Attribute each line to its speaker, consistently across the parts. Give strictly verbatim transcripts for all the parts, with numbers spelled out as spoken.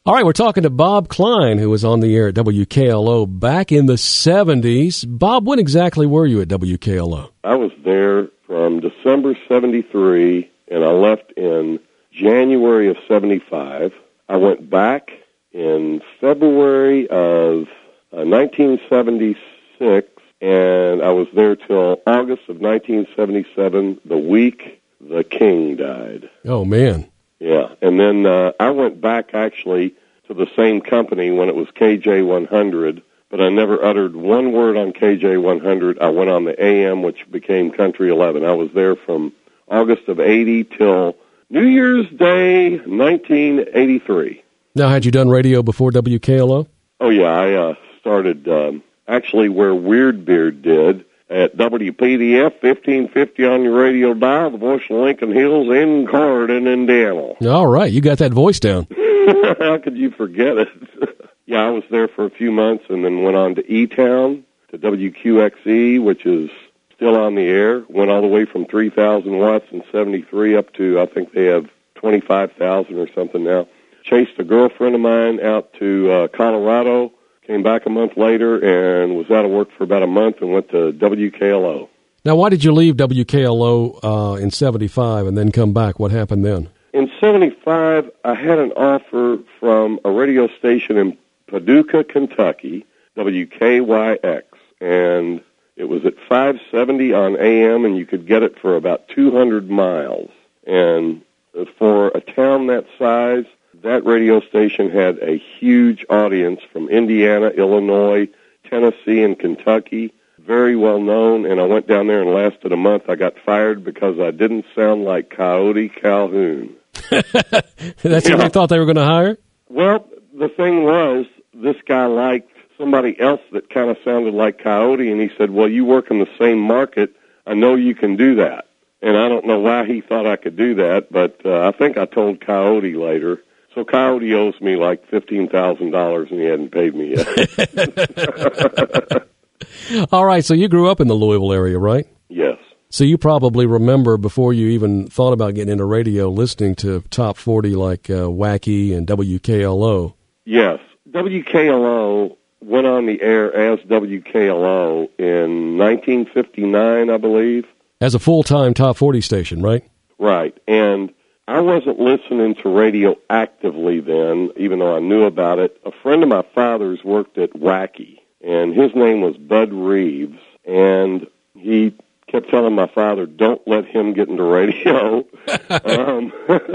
Speaker 1: All right, we're talking to Bob Klein, who was on the air at W K L O back in the seventies. Bob, when exactly were you at W K L O?
Speaker 2: I was there from December seventy-three, and I left in January of seventy-five. I went back in February of uh, nineteen seventy-six, and I was there till August of nineteen seventy-seven, the week the king died.
Speaker 1: Oh, man.
Speaker 2: Yeah, and then uh, I went back, actually, to the same company when it was K J one hundred, but I never uttered one word on K J one hundred. I went on the A M, which became Country eleven. I was there from August of eighty till New Year's Day, nineteen eighty-three.
Speaker 1: Now, had you done radio before W K L O?
Speaker 2: Oh, yeah, I uh, started um, actually where Weird Beard did, at W P D F fifteen fifty on your radio dial, the voice of Lincoln Hills in Corydon, Indiana.
Speaker 1: All right, you got that voice down.
Speaker 2: How could you forget it? Yeah, I was there for a few months and then went on to E-Town, to W Q X E, which is still on the air. Went all the way from three thousand watts in seventy-three up to, I think they have twenty-five thousand or something now. Chased a girlfriend of mine out to uh, Colorado. Came back a month later and was out of work for about a month and went to W K L O.
Speaker 1: Now, why did you leave W K L O uh, in seventy-five and then come back? What happened then?
Speaker 2: In seventy-five, I had an offer from a radio station in Paducah, Kentucky, W K Y X, and it was at five seventy on A M, and you could get it for about two hundred miles. And for a town that size, that radio station had a huge audience from Indiana, Illinois, Tennessee, and Kentucky. Very well known, and I went down there and lasted a month. I got fired because I didn't sound like Coyote Calhoun.
Speaker 1: That's
Speaker 2: yeah.
Speaker 1: who they thought they were going to hire?
Speaker 2: Well, the thing was, this guy liked somebody else that kind of sounded like Coyote, and he said, well, you work in the same market. I know you can do that. And I don't know why he thought I could do that, but uh, I think I told Coyote later. So Coyote owes me like fifteen thousand dollars, and he hadn't paid me yet.
Speaker 1: All right, so you grew up in the Louisville area, right?
Speaker 2: Yes.
Speaker 1: So you probably remember, before you even thought about getting into radio, listening to Top forty like uh, Wacky and W K L O.
Speaker 2: Yes. W K L O went on the air as W K L O in nineteen fifty-nine, I believe.
Speaker 1: As a full-time Top forty station, right?
Speaker 2: Right, and I wasn't listening to radio actively then, even though I knew about it. A friend of my father's worked at Wacky, and his name was Bud Reeves, and he kept telling my father, don't let him get into radio. um,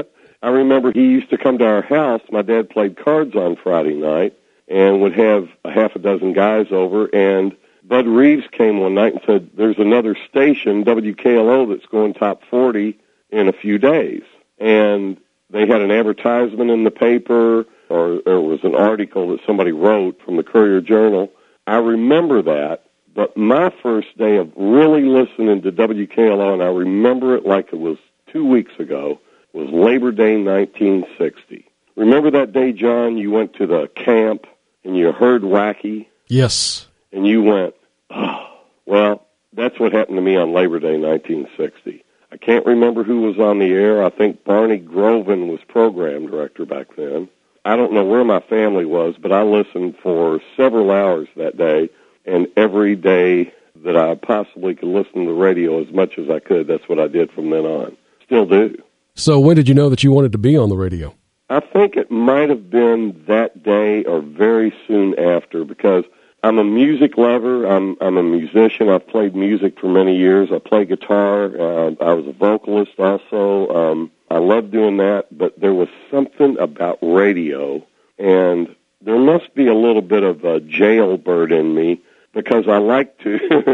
Speaker 2: I remember he used to come to our house. My dad played cards on Friday night and would have a half a dozen guys over, and Bud Reeves came one night and said, there's another station, W K L O, that's going Top forty in a few days. And they had an advertisement in the paper, or there was an article that somebody wrote from the Courier-Journal. I remember that, but my first day of really listening to W K L O, and I remember it like it was two weeks ago, was Labor Day nineteen sixty. Remember that day, John, you went to the camp and you heard Wacky?
Speaker 1: Yes.
Speaker 2: And you went, oh, well, that's what happened to me on Labor Day nineteen sixty. I can't remember who was on the air. I think Barney Groven was program director back then. I don't know where my family was, but I listened for several hours that day, and every day that I possibly could listen to the radio as much as I could, that's what I did from then on. Still do.
Speaker 1: So when did you know that you wanted to be on the radio?
Speaker 2: I think it might have been that day or very soon after, because I'm a music lover. I'm I'm a musician. I've played music for many years. I play guitar. Uh, I was a vocalist also. Um, I love doing that, but there was something about radio, and there must be a little bit of a jailbird in me, because I like to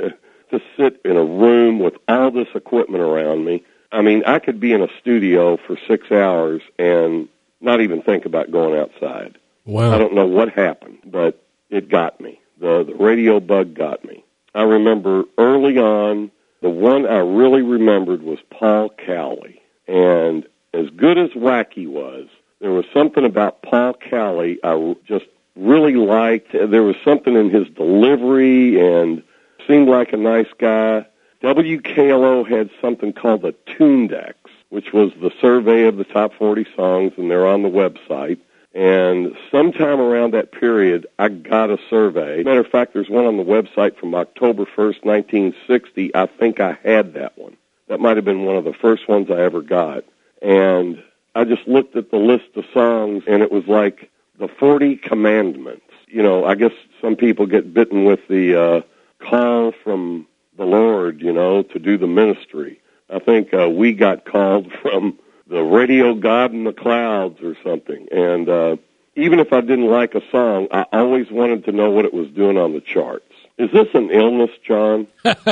Speaker 2: to sit in a room with all this equipment around me. I mean, I could be in a studio for six hours and not even think about going outside.
Speaker 1: Wow.
Speaker 2: I don't know what happened, but it got me. The, the radio bug got me. I remember early on, the one I really remembered was Paul Cowley. And as good as Wacky was, there was something about Paul Cowley I just really liked. There was something in his delivery and seemed like a nice guy. W K L O had something called the Tundex, which was the survey of the top forty songs, and they're on the website. And sometime around that period, I got a survey. Matter of fact, there's one on the website from October first, nineteen sixty. I think I had that one. That might have been one of the first ones I ever got. And I just looked at the list of songs, and it was like the forty Commandments. You know, I guess some people get bitten with the uh, call from the Lord, you know, to do the ministry. I think uh, we got called from the radio God in the clouds or something. And uh, even if I didn't like a song, I always wanted to know what it was doing on the charts. Is this an illness, John?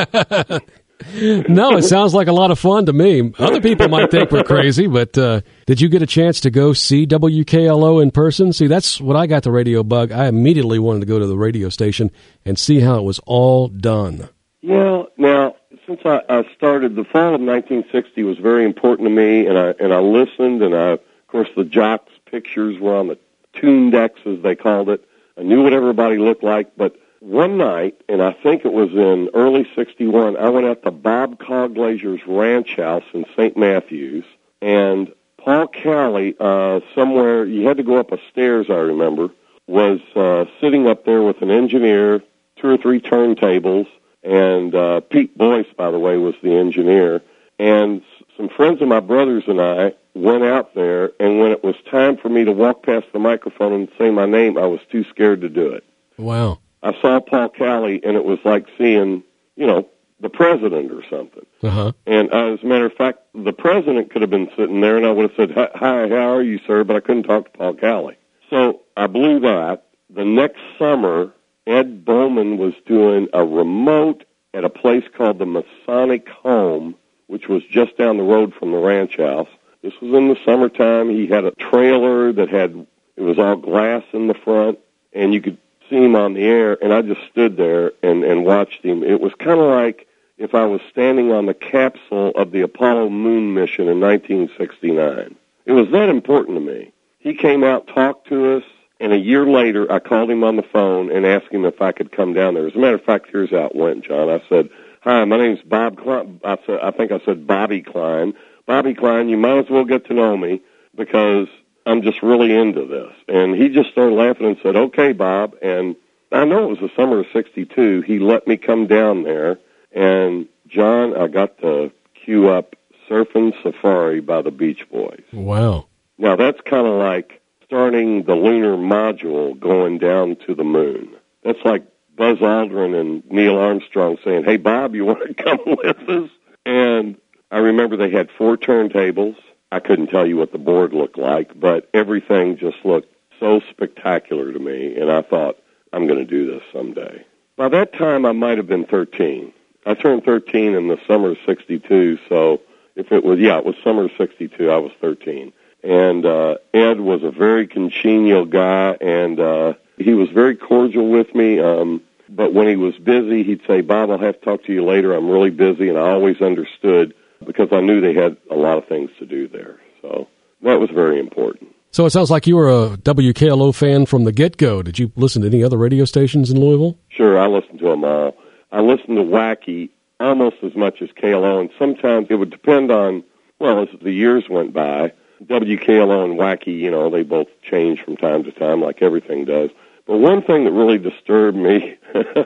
Speaker 1: No, it sounds like a lot of fun to me. Other people might think we're crazy, but uh, did you get a chance to go see W K L O in person? See, that's what I got the radio bug. I immediately wanted to go to the radio station and see how it was all done.
Speaker 2: Yeah, now, since I, I started, the fall of nineteen sixty was very important to me, and I and I listened, and I, of course, the jocks' pictures were on the tune decks, as they called it. I knew what everybody looked like, but one night, and I think it was in early sixty-one, I went out to Bob Cogglazer's ranch house in Saint Matthews, and Paul Cowley, uh, somewhere, you had to go up a stairs, I remember, was uh, sitting up there with an engineer, two or three turntables, and uh, Pete Boyce, by the way, was the engineer. And some friends of my brothers and I went out there, and when it was time for me to walk past the microphone and say my name, I was too scared to do it.
Speaker 1: Wow.
Speaker 2: I saw Paul Cowley, and it was like seeing, you know, the president or something.
Speaker 1: Uh-huh.
Speaker 2: And uh, as a matter of fact, the president could have been sitting there, and I would have said, hi, how are you, sir? But I couldn't talk to Paul Cowley. So I blew that. The next summer, Ed Bowman was doing a remote at a place called the Masonic Home, which was just down the road from the ranch house. This was in the summertime. He had a trailer that had, it was all glass in the front, and you could see him on the air, and I just stood there and, and watched him. It was kind of like if I was standing on the capsule of the Apollo moon mission in nineteen sixty-nine. It was that important to me. He came out, talked to us, and a year later, I called him on the phone and asked him if I could come down there. As a matter of fact, here's how it went, John. I said, hi, my name's Bob Klein. I, said, I think I said Bobby Klein. Bobby Klein, you might as well get to know me because I'm just really into this. And he just started laughing and said, okay, Bob. And I know it was the summer of sixty-two. He let me come down there. And, John, I got to cue up Surfin' Safari by the Beach Boys.
Speaker 1: Wow.
Speaker 2: Now, that's kind of like starting the lunar module going down to the moon. That's like Buzz Aldrin and Neil Armstrong saying, hey, Bob, you want to come with us? And I remember they had four turntables. I couldn't tell you what the board looked like, but everything just looked so spectacular to me, and I thought, I'm going to do this someday. By that time, I might have been thirteen. I turned thirteen in the summer of sixty-two, so if it was, yeah, it was summer of sixty-two, I was thirteen. And uh, Ed was a very congenial guy, and uh, he was very cordial with me. Um, but when he was busy, he'd say, Bob, I'll have to talk to you later. I'm really busy, and I always understood because I knew they had a lot of things to do there. So that was very important.
Speaker 1: So it sounds like you were a W K L O fan from the get-go. Did you listen to any other radio stations in Louisville?
Speaker 2: Sure, I listened to them all. I listened to Wacky almost as much as K L O, and sometimes it would depend on, well, as the years went by, W K L O and Wacky, you know, they both change from time to time like everything does. But one thing that really disturbed me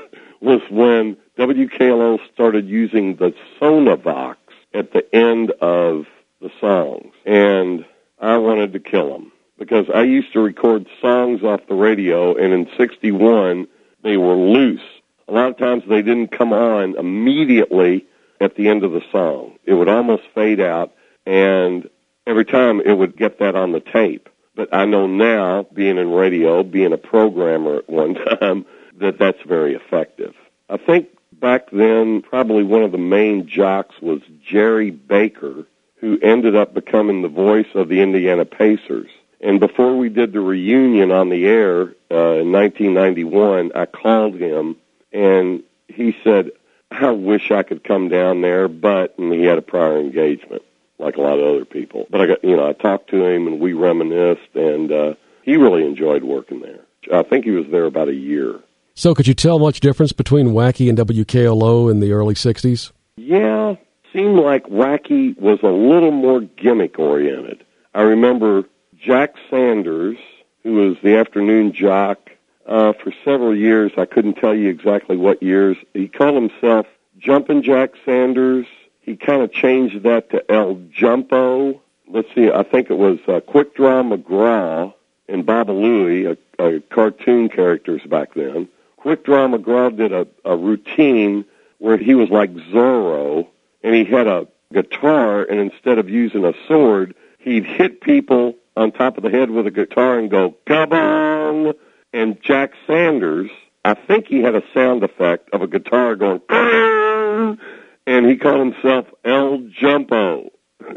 Speaker 2: was when W K L O started using the Sonavox at the end of the songs. And I wanted to kill them because I used to record songs off the radio, and in sixty-one, they were loose. A lot of times they didn't come on immediately at the end of the song. It would almost fade out, and every time it would get that on the tape. But I know now, being in radio, being a programmer at one time, that that's very effective. I think back then, probably one of the main jocks was Jerry Baker, who ended up becoming the voice of the Indiana Pacers. And before we did the reunion on the air uh, in nineteen ninety-one, I called him, and he said, I wish I could come down there, but and he had a prior engagement, like a lot of other people. But I got, you know, I talked to him, and we reminisced, and uh, he really enjoyed working there. I think he was there about a year.
Speaker 1: So could you tell much difference between Wacky and W K L O in the early sixties?
Speaker 2: Yeah, seemed like Wacky was a little more gimmick-oriented. I remember Jack Sanders who was the afternoon jock uh, for several years. I couldn't tell you exactly what years. He called himself Jumpin' Jack Sanders. He kind of changed that to El Jumpo. Let's see, I think it was uh, Quick Draw McGraw and Baba Louie, a, a cartoon characters back then. Quick Draw McGraw did a, a routine where he was like Zorro, and he had a guitar, and instead of using a sword, he'd hit people on top of the head with a guitar and go, kabong! And Jack Sanders, I think he had a sound effect of a guitar going, kabong! And he called himself El Jumpo.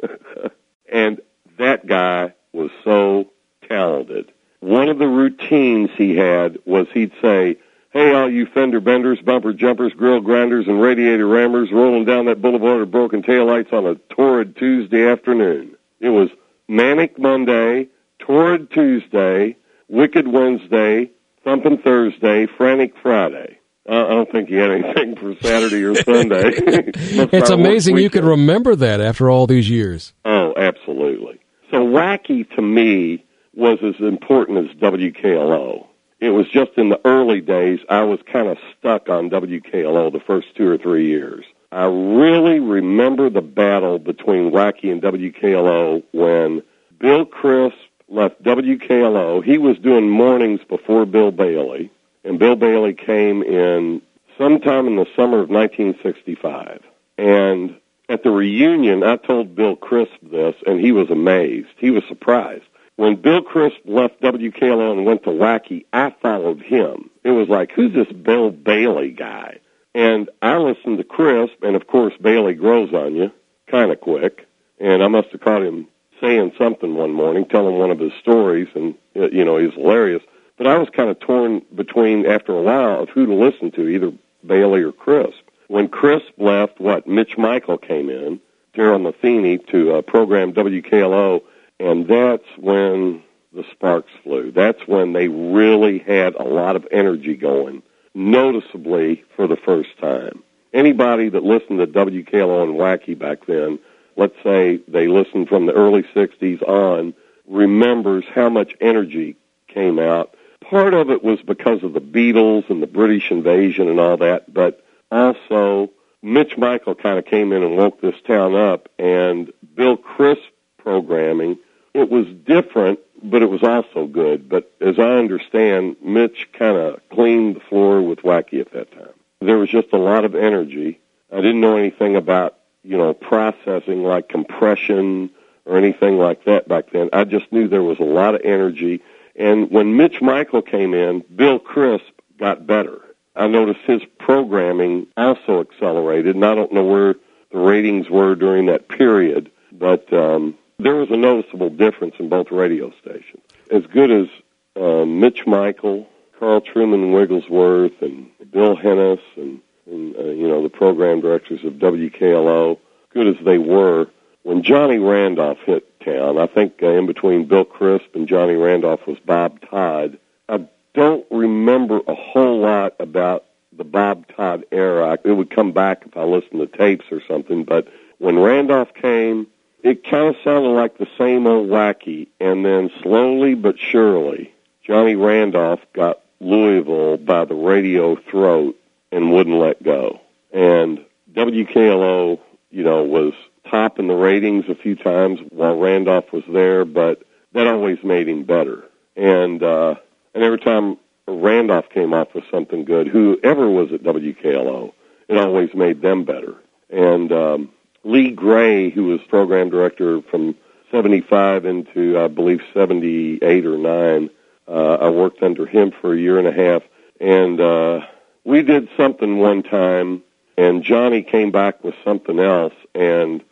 Speaker 2: And that guy was so talented. One of the routines he had was he'd say, hey, all you fender benders, bumper jumpers, grill grinders, and radiator rammers rolling down that boulevard of broken taillights on a torrid Tuesday afternoon. It was Manic Monday, Torrid Tuesday, Wicked Wednesday, Thumping Thursday, Frantic Friday. Uh, I don't think he had anything for Saturday or Sunday.
Speaker 1: It's amazing you could remember that after all these years.
Speaker 2: Oh, absolutely. So Wacky, to me, was as important as W K L O. It was just in the early days, I was kind of stuck on W K L O the first two or three years. I really remember the battle between Wacky and W K L O when Bill Crisp left W K L O. He was doing mornings before Bill Bailey, and Bill Bailey came in sometime in the summer of nineteen sixty-five. And at the reunion, I told Bill Crisp this, and he was amazed. He was surprised. When Bill Crisp left W K L O and went to Wacky, I followed him. It was like, who's this Bill Bailey guy? And I listened to Crisp, and of course Bailey grows on you kind of quick. And I must have caught him saying something one morning, telling one of his stories, and, you know, he's hilarious. But I was kind of torn between, after a while, of who to listen to, either Bailey or Crisp. When Crisp left, what, Mitch Michael came in, Daryl Matheny, to uh, program W K L O, and that's when the sparks flew. That's when they really had a lot of energy going, noticeably for the first time. Anybody that listened to W K L O and Wacky back then, let's say they listened from the early sixties on, remembers how much energy came out. Part of it was because of the Beatles and the British invasion and all that, but also Mitch Michael kind of came in and woke this town up, and Bill Crisp programming, it was different, but it was also good. But as I understand, Mitch kind of cleaned the floor with Wacky at that time. There was just a lot of energy. I didn't know anything about, you know, processing like compression or anything like that back then. I just knew there was a lot of energy. And when Mitch Michael came in, Bill Crisp got better. I noticed his programming also accelerated, and I don't know where the ratings were during that period, but um, there was a noticeable difference in both radio stations. As good as uh, Mitch Michael, Carl Truman Wigglesworth, and Bill Hennis, and, and uh, you know, the program directors of W K L O, good as they were, when Johnny Randolph hit town, I think uh, in between Bill Crisp and Johnny Randolph was Bob Todd. I don't remember a whole lot about the Bob Todd era. It would come back if I listened to tapes or something, but when Randolph came, it kind of sounded like the same old Wacky, and then slowly but surely, Johnny Randolph got Louisville by the radio throat and wouldn't let go. And W K L O, you know, was top in the ratings a few times while Randolph was there, but that always made him better. And uh, and every time Randolph came off with something good, whoever was at W K L O, it always made them better. And um, Lee Gray, who was program director from seventy-five into, I believe, seventy-eight or nine, uh, I worked under him for a year and a half. And uh, we did something one time, and Johnny came back with something else, and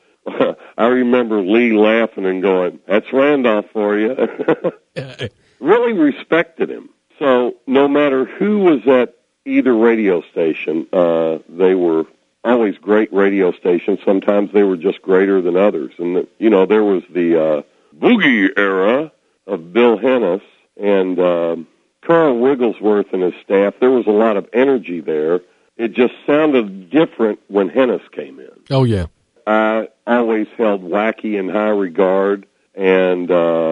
Speaker 2: I remember Lee laughing and going, "That's Randolph for you." Really respected him. So no matter who was at either radio station, uh, they were always great radio stations. Sometimes they were just greater than others. And, you know, there was the uh, boogie era of Bill Hennis and uh, Carl Wigglesworth and his staff. There was a lot of energy there. It just sounded different when Hennis came in.
Speaker 1: Oh, yeah.
Speaker 2: I always held Wacky in high regard and uh,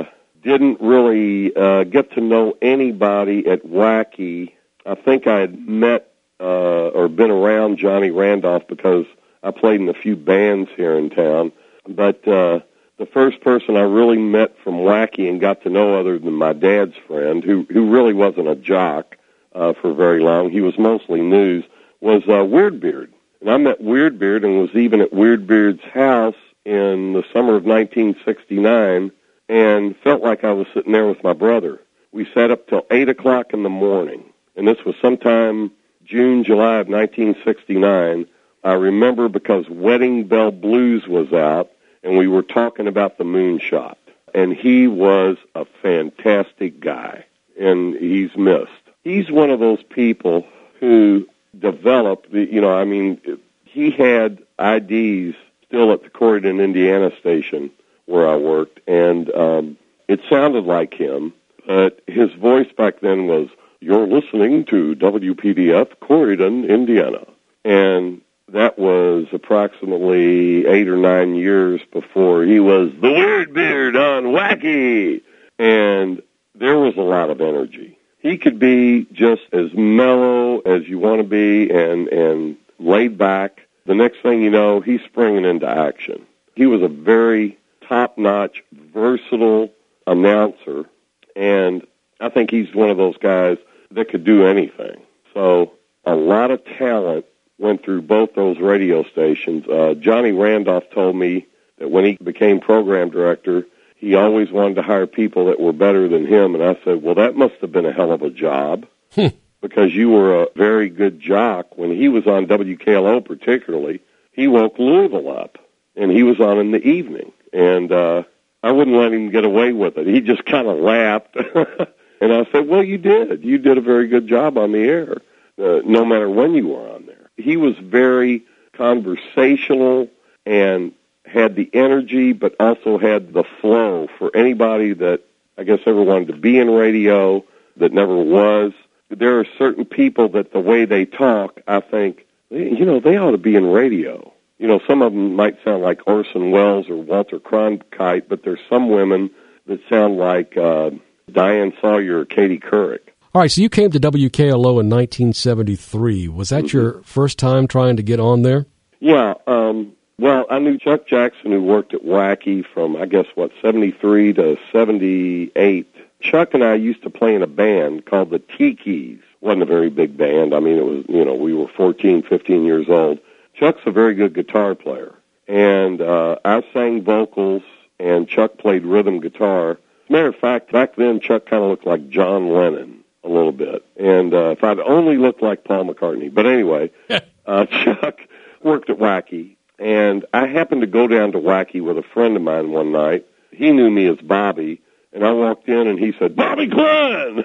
Speaker 2: didn't really uh, get to know anybody at Wacky. I think I had met uh, or been around Johnny Randolph because I played in a few bands here in town. But uh, the first person I really met from Wacky and got to know, other than my dad's friend, who, who really wasn't a jock uh, for very long, he was mostly news, was uh, Weirdbeard. And I met Weirdbeard and was even at Weirdbeard's house in the summer of nineteen sixty-nine and felt like I was sitting there with my brother. We sat up till eight o'clock in the morning, and this was sometime June, July of nineteen sixty-nine. I remember because Wedding Bell Blues was out, and we were talking about the moonshot. And he was a fantastic guy, and he's missed. He's one of those people who developed, the, you know, I mean, he had I Ds still at the Corydon, Indiana station where I worked, and um, it sounded like him, but his voice back then was, "You're listening to W P D F Corydon, Indiana." And that was approximately eight or nine years before he was the Weirdbeard on Wacky. And there was a lot of energy. He could be just as mellow as you want to be and, and laid back. The next thing you know, he's springing into action. He was a very top-notch, versatile announcer, and I think he's one of those guys that could do anything. So a lot of talent went through both those radio stations. Uh, Johnny Randolph told me that when he became program director, he always wanted to hire people that were better than him, and I said, well, that must have been a hell of a job, because you were a very good jock. When he was on W K L O particularly, he woke Louisville up, and he was on in the evening, and uh, I wouldn't let him get away with it. He just kind of laughed, and I said, well, you did. You did a very good job on the air, uh, no matter when you were on there. He was very conversational and had the energy, but also had the flow for anybody that I guess ever wanted to be in radio that never was. There are certain people that the way they talk, I think, you know, they ought to be in radio. You know, some of them might sound like Orson Welles or Walter Cronkite, but there's some women that sound like uh, Diane Sawyer or Katie Couric.
Speaker 1: All right, so you came to W K L O in nineteen seventy-three. Was that mm-hmm. your first time trying to get on there?
Speaker 2: Yeah. Um, well, I knew Chuck Jackson, who worked at Wacky from, I guess, what, seventy-three to seventy-eight. Chuck and I used to play in a band called the Tikis. Wasn't a very big band. I mean, it was, you know, we were fourteen, fifteen years old. Chuck's a very good guitar player. And uh, I sang vocals, and Chuck played rhythm guitar. As a matter of fact, back then, Chuck kind of looked like John Lennon a little bit. And uh, if I'd only looked like Paul McCartney. But anyway, uh, Chuck worked at Wacky, and I happened to go down to Wacky with a friend of mine one night. He knew me as Bobby, and I walked in, and he said, "Bobby Glenn!"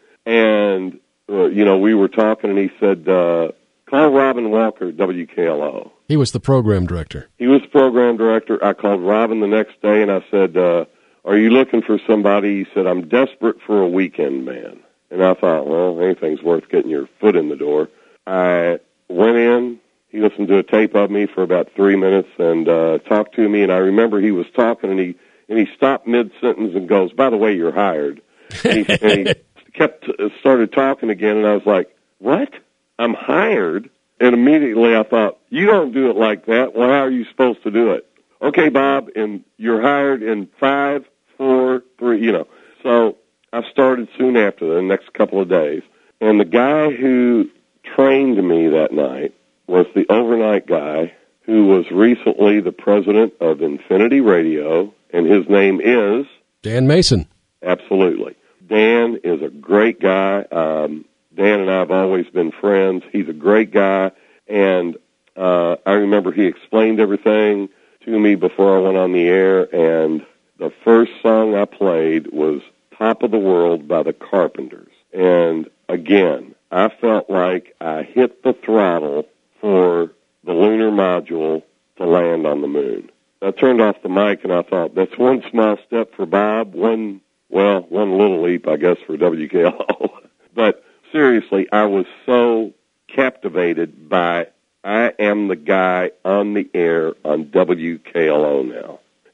Speaker 2: and, uh, you know, we were talking, and he said, uh, call Robin Walker at W K L O.
Speaker 1: He was the program director.
Speaker 2: He was the program director. I called Robin the next day, and I said, uh, are you looking for somebody? He said, I'm desperate for a weekend man. And I thought, well, anything's worth getting your foot in the door. I went in. He listened to a tape of me for about three minutes and uh, talked to me. And I remember he was talking, and he and he stopped mid-sentence and goes, by the way, you're hired. And he, and he kept uh, started talking again, and I was like, what? I'm hired? And immediately I thought, you don't do it like that. Well, how are you supposed to do it? Okay, Bob, and you're hired in five, four, three, you know. So I started soon after the next couple of days. And the guy who trained me that night was the overnight guy who was recently the president of Infinity Radio, and his name is...
Speaker 1: Dan Mason.
Speaker 2: Absolutely. Dan is a great guy. Um, Dan and I have always been friends. He's a great guy, and uh, I remember he explained everything to me before I went on the air, and the first song I played was Top of the World by the Carpenters. And again, I felt like I hit the throttle for the lunar module to land on the moon. I turned off the mic and I thought, that's one small step for Bob, one, well, one little leap, I guess, for W K L O. But seriously, I was so captivated by, I am the guy on the air on W K L O now.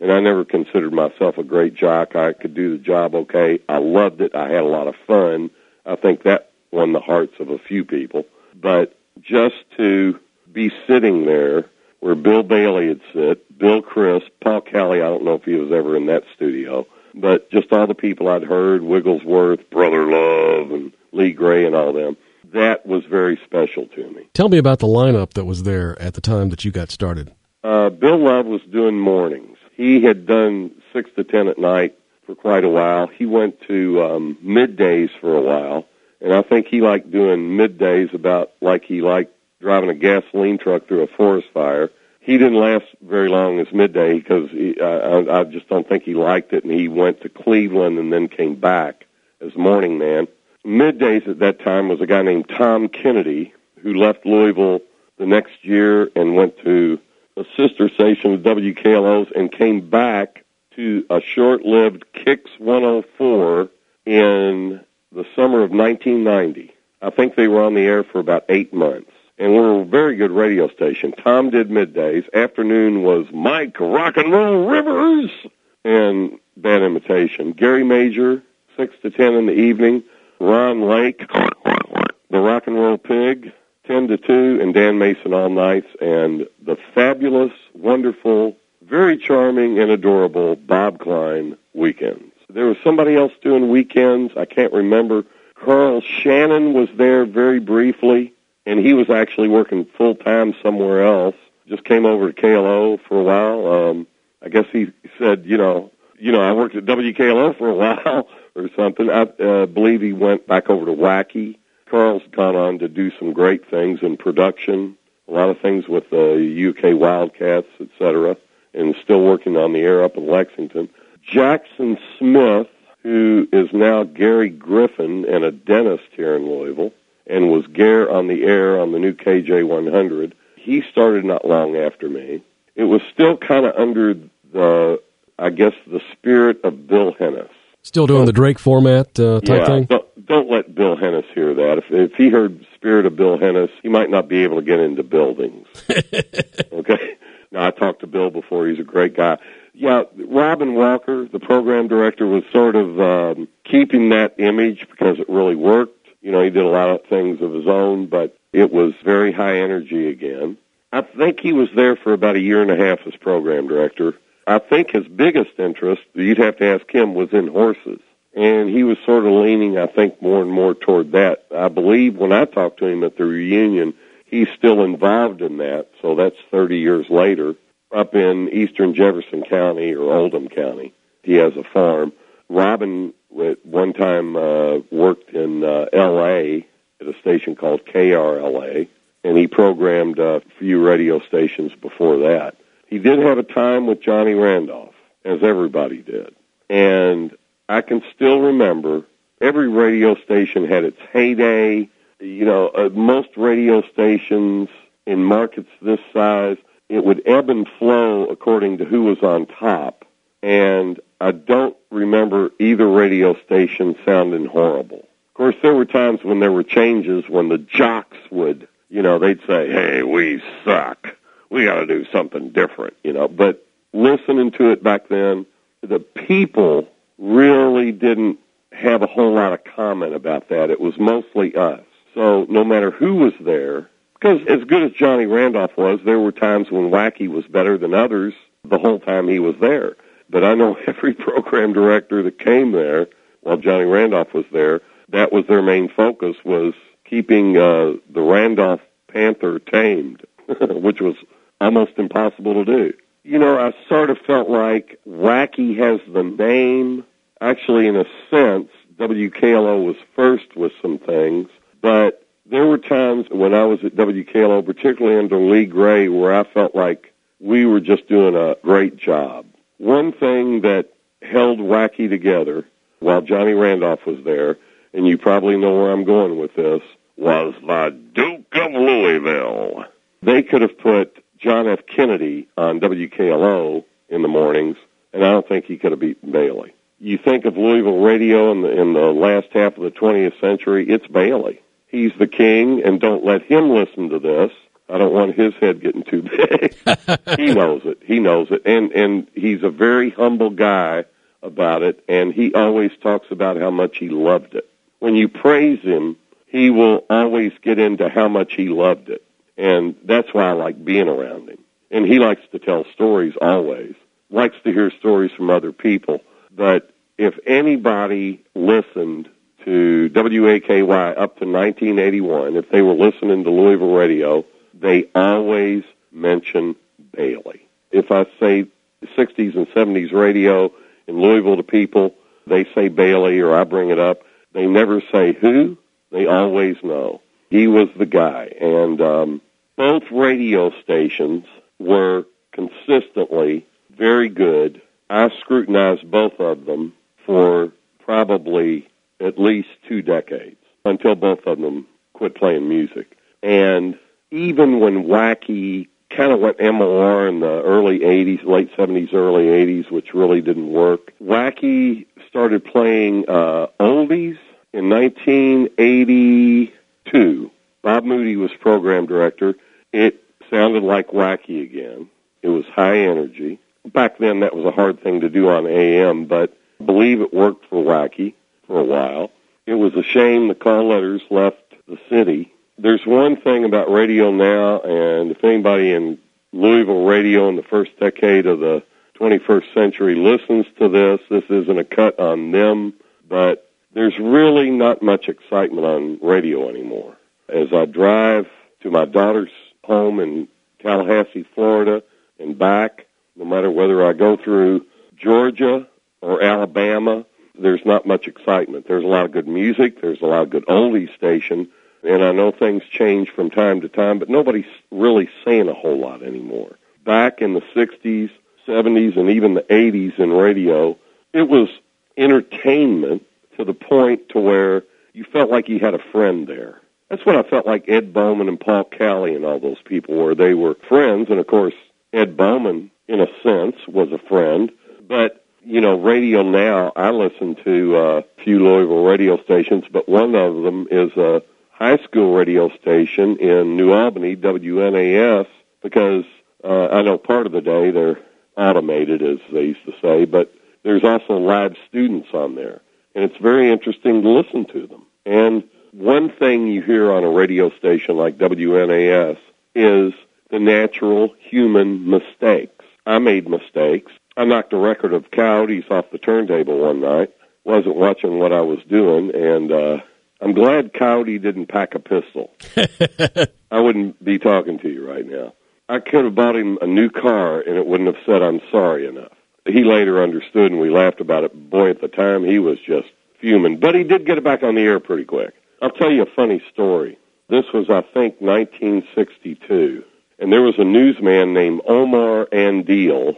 Speaker 2: and I never considered myself a great jock. I could do the job okay. I loved it. I had a lot of fun. I think that won the hearts of a few people. But just to be sitting there where Bill Bailey would sit, Bill Crisp, Paul Kelly, I don't know if he was ever in that studio, but just all the people I'd heard, Wigglesworth, Brother Love, and Lee Gray and all them, that was very special to me.
Speaker 1: Tell me about the lineup that was there at the time that you got started.
Speaker 2: Uh, Bill Love was doing mornings. He had done six to ten at night for quite a while. He went to um, middays for a while, and I think he liked doing middays about like he liked driving a gasoline truck through a forest fire. He didn't last very long as midday because he, uh, I, I just don't think he liked it, and he went to Cleveland and then came back as morning man. Middays at that time was a guy named Tom Kennedy who left Louisville the next year and went to a sister station of W K L O's and came back to a short-lived Kicks one oh four in the summer of nineteen ninety. I think they were on the air for about eight months. And we're a very good radio station. Tom did middays. Afternoon was Mike Rock and Roll Rivers and Bad Imitation. Gary Major, six to ten in the evening. Ron Lake, the Rock and Roll Pig, ten to two, and Dan Mason all nights. And the fabulous, wonderful, very charming, and adorable Bob Klein weekends. There was somebody else doing weekends. I can't remember. Carl Shannon was there very briefly. And he was actually working full-time somewhere else. Just came over to K L O for a while. Um, I guess he said, you know, you know, I worked at W K L O for a while or something. I uh, believe he went back over to Wacky. Carl's gone on to do some great things in production, a lot of things with the U K Wildcats, et cetera, and still working on the air up in Lexington. Jackson Smith, who is now Gary Griffin and a dentist here in Louisville, and was Gare on the air on the new K J one hundred. He started not long after me. It was still kind of under the, I guess, the spirit of Bill Hennis. Still
Speaker 1: doing so, the Drake format uh, type
Speaker 2: yeah,
Speaker 1: thing?
Speaker 2: Don't, don't let Bill Hennis hear that. If, if he heard spirit of Bill Hennis, he might not be able to get into buildings. Okay? Now, I talked to Bill before. He's a great guy. Yeah, Robin Walker, the program director, was sort of um, keeping that image because it really worked. You know, he did a lot of things of his own, but it was very high energy again. I think he was there for about a year and a half as program director. I think his biggest interest, you'd have to ask him, was in horses. And he was sort of leaning, I think, more and more toward that. I believe when I talked to him at the reunion, he's still involved in that, so that's thirty years later, up in eastern Jefferson County or Oldham County. He has a farm. Robin at one time uh, worked in uh, L A at a station called K R L A, and he programmed a few radio stations before that. He did have a time with Johnny Randolph, as everybody did. And I can still remember every radio station had its heyday. You know, uh, most radio stations in markets this size, it would ebb and flow according to who was on top. And I don't remember either radio station sounding horrible. Of course, there were times when there were changes when the jocks would, you know, they'd say, hey, we suck. We got to do something different, you know. But listening to it back then, the people really didn't have a whole lot of comment about that. It was mostly us. So no matter who was there, because as good as Johnny Randolph was, there were times when Wacky was better than others the whole time he was there. But I know every program director that came there while Johnny Randolph was there, that was their main focus, was keeping uh, the Randolph Panther tamed, which was almost impossible to do. You know, I sort of felt like Wacky has the name. Actually, in a sense, W K L O was first with some things, but there were times when I was at W K L O, particularly under Lee Gray, where I felt like we were just doing a great job. One thing that held Wacky together while Johnny Randolph was there, and you probably know where I'm going with this, was the Duke of Louisville. They could have put John F. Kennedy on W K L O in the mornings, and I don't think he could have beaten Bailey. You think of Louisville radio in the, in the last half of the twentieth century, it's Bailey. He's the king, and don't let him listen to this. I don't want his head getting too big. He knows it. He knows it. And, and he's a very humble guy about it, and he always talks about how much he loved it. When you praise him, he will always get into how much he loved it. And that's why I like being around him. And he likes to tell stories always, likes to hear stories from other people. But if anybody listened to W A K Y up to nineteen eighty-one, if they were listening to Louisville radio, they always mention Bailey. If I say sixties and seventies radio in Louisville to people, they say Bailey or I bring it up. They never say who. They always know. He was the guy. And um, both radio stations were consistently very good. I scrutinized both of them for probably at least two decades until both of them quit playing music. And even when Wacky kind of went M O R in the early eighties, late seventies, early eighties, which really didn't work, Wacky started playing uh, oldies in nineteen eighty-two. Bob Moody was program director. It sounded like Wacky again. It was high energy. Back then, that was a hard thing to do on A M, but I believe it worked for Wacky for a while. It was a shame the call letters left the city. There's one thing about radio now, and if anybody in Louisville radio in the first decade of the twenty-first century listens to this, this isn't a cut on them, but there's really not much excitement on radio anymore. As I drive to my daughter's home in Tallahassee, Florida, and back, no matter whether I go through Georgia or Alabama, there's not much excitement. There's a lot of good music. There's a lot of good oldies station. And I know things change from time to time, but nobody's really saying a whole lot anymore. Back in the sixties, seventies, and even the eighties in radio, it was entertainment to the point to where you felt like you had a friend there. That's what I felt like Ed Bowman and Paul Calley and all those people were. They were friends, and of course, Ed Bowman, in a sense, was a friend. But, you know, radio now, I listen to uh, a few Louisville radio stations, but one of them is a high school radio station in New Albany, W N A S, because uh, I know part of the day they're automated, as they used to say, but there's also live students on there. And it's very interesting to listen to them. And one thing you hear on a radio station like W N A S is the natural human mistakes. I made mistakes. I knocked a record of Coyotes off the turntable one night. Wasn't watching what I was doing, and uh, I'm glad Coyote didn't pack a pistol. I wouldn't be talking to you right now. I could have bought him a new car, and it wouldn't have said I'm sorry enough. He later understood, and we laughed about it. Boy, at the time, he was just fuming. But he did get it back on the air pretty quick. I'll tell you a funny story. This was, I think, nineteen sixty-two. And there was a newsman named Omar Andeel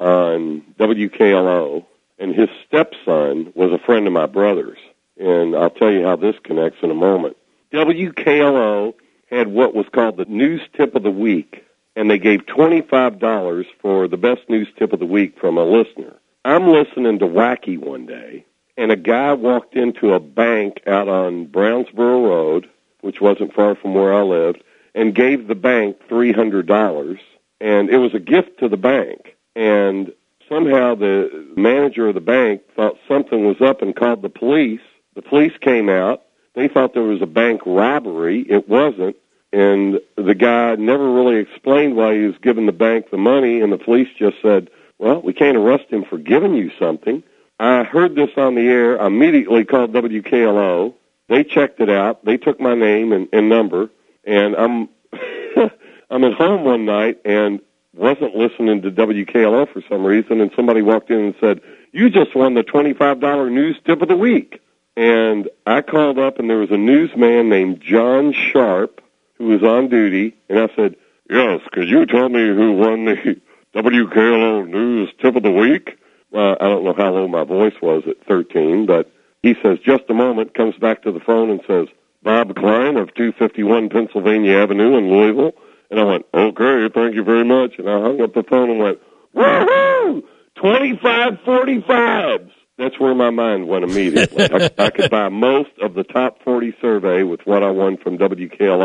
Speaker 2: on W K L O, and his stepson was a friend of my brother's. And I'll tell you how this connects in a moment. W K L O had what was called the News Tip of the Week, and they gave twenty-five dollars for the best news tip of the week from a listener. I'm listening to Wacky one day, and a guy walked into a bank out on Brownsboro Road, which wasn't far from where I lived, and gave the bank three hundred dollars, and it was a gift to the bank. And somehow the manager of the bank thought something was up and called the police. The police came out. They thought there was a bank robbery. It wasn't. And the guy never really explained why he was giving the bank the money, and the police just said, well, we can't arrest him for giving you something. I heard this on the air. I immediately called W K L O. They checked it out. They took my name and, and number, and I'm I'm at home one night and wasn't listening to W K L O for some reason, and somebody walked in and said, you just won the twenty-five dollars news tip of the week. And I called up, and there was a newsman named John Sharp who was on duty, and I said, yes, could you tell me who won the W K L O news tip of the week? Uh, I don't know how low my voice was at thirteen, but he says, just a moment, comes back to the phone and says, Bob Klein of two fifty-one Pennsylvania Avenue in Louisville. And I went, okay, thank you very much. And I hung up the phone and went, woohoo, twenty-five forty-fives. That's where my mind went immediately. I, I could buy most of the top forty survey with what I won from W K L O.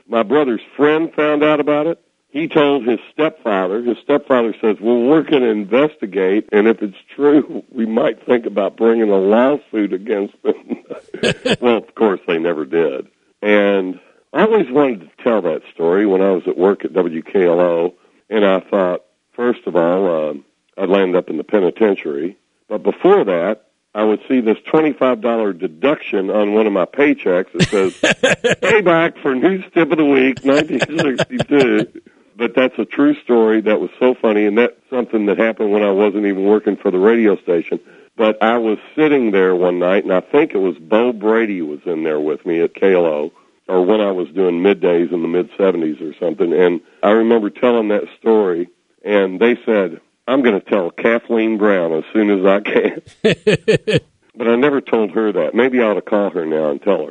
Speaker 2: my brother's friend found out about it. He told his stepfather. His stepfather says, well, we're going to investigate, and if it's true, we might think about bringing a lawsuit against them. Well, of course, they never did. And I always wanted to tell that story when I was at work at W K L O, and I thought, first of all, uh, I'd land up in the penitentiary. But before that, I would see this twenty-five dollars deduction on one of my paychecks that says, payback for News Tip of the Week, nineteen sixty-two. But that's a true story. That was so funny, and that's something that happened when I wasn't even working for the radio station. But I was sitting there one night, and I think it was Bo Brady was in there with me at K L O, or when I was doing middays in the mid-seventies or something. And I remember telling that story, and they said, I'm going to tell Kathleen Brown as soon as I can. But I never told her that. Maybe I ought to call her now and tell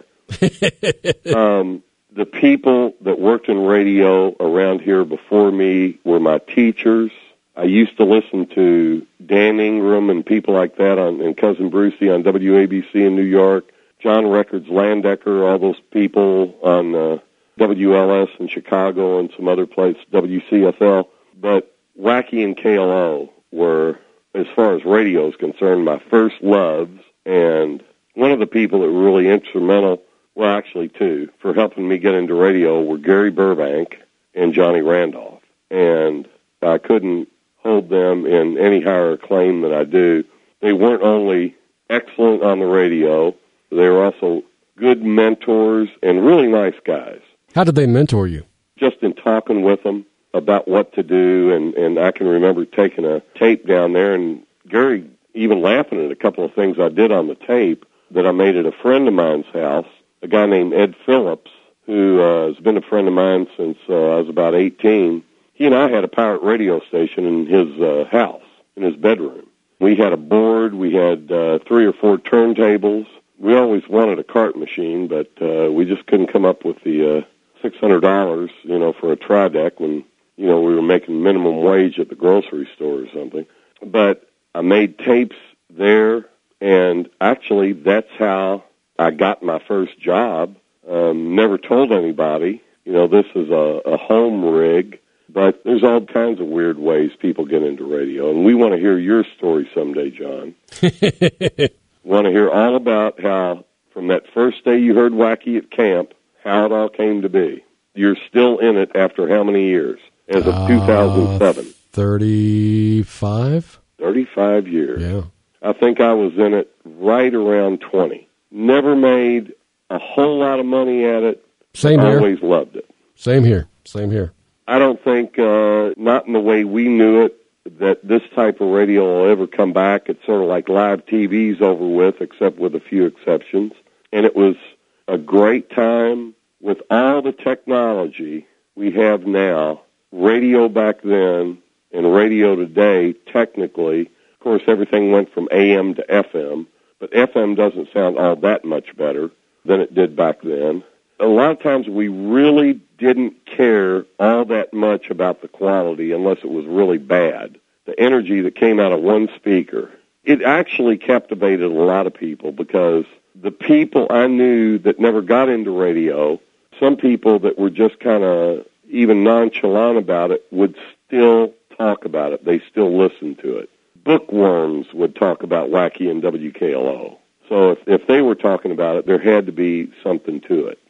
Speaker 2: her. um, the people that worked in radio around here before me were my teachers. I used to listen to Dan Ingram and people like that on, and Cousin Brucey on W A B C in New York, John Records, Landecker, all those people on uh, W L S in Chicago and some other places, W C F L. But Wacky and K L O were, as far as radio is concerned, my first loves, and one of the people that were really instrumental, well, actually two, for helping me get into radio were Gary Burbank and Johnny Randolph. And I couldn't hold them in any higher acclaim than I do. They weren't only excellent on the radio, they were also good mentors and really nice guys.
Speaker 1: How did they mentor you?
Speaker 2: Just in talking with them about what to do, and, and I can remember taking a tape down there, and Gary even laughing at a couple of things I did on the tape that I made at a friend of mine's house, a guy named Ed Phillips, who uh, has been a friend of mine since uh, I was about eighteen. He and I had a pirate radio station in his uh, house, in his bedroom. We had a board, we had uh, three or four turntables. We always wanted a cart machine, but uh, we just couldn't come up with the uh, six hundred dollars, you know, for a tri-deck when, you know, we were making minimum wage at the grocery store or something. But I made tapes there, and actually that's how I got my first job. Um, never told anybody. You know, this is a, a home rig, but there's all kinds of weird ways people get into radio, and we want to hear your story someday, John. Want to hear all about how, from that first day you heard Wacky at camp, how it all came to be. You're still in it after how many years? As of uh, two thousand seven.
Speaker 1: thirty-five?
Speaker 2: thirty-five years.
Speaker 1: Yeah.
Speaker 2: I think I was in it right around twenty. Never made a whole lot of money at it.
Speaker 1: Same here.
Speaker 2: Always loved it.
Speaker 1: Same here. Same here.
Speaker 2: I don't think, uh, not in the way we knew it, that this type of radio will ever come back. It's sort of like live T V's over with, except with a few exceptions. And it was a great time with all the technology we have now. Radio back then and radio today, technically, of course, everything went from A M to F M, but F M doesn't sound all that much better than it did back then. A lot of times we really didn't care all that much about the quality unless it was really bad. The energy that came out of one speaker, it actually captivated a lot of people because the people I knew that never got into radio, some people that were just kind of even nonchalant about it would still talk about it. They still listened to it. Bookworms would talk about Wacky and W K L O. So if, if they were talking about it, there had to be something to it.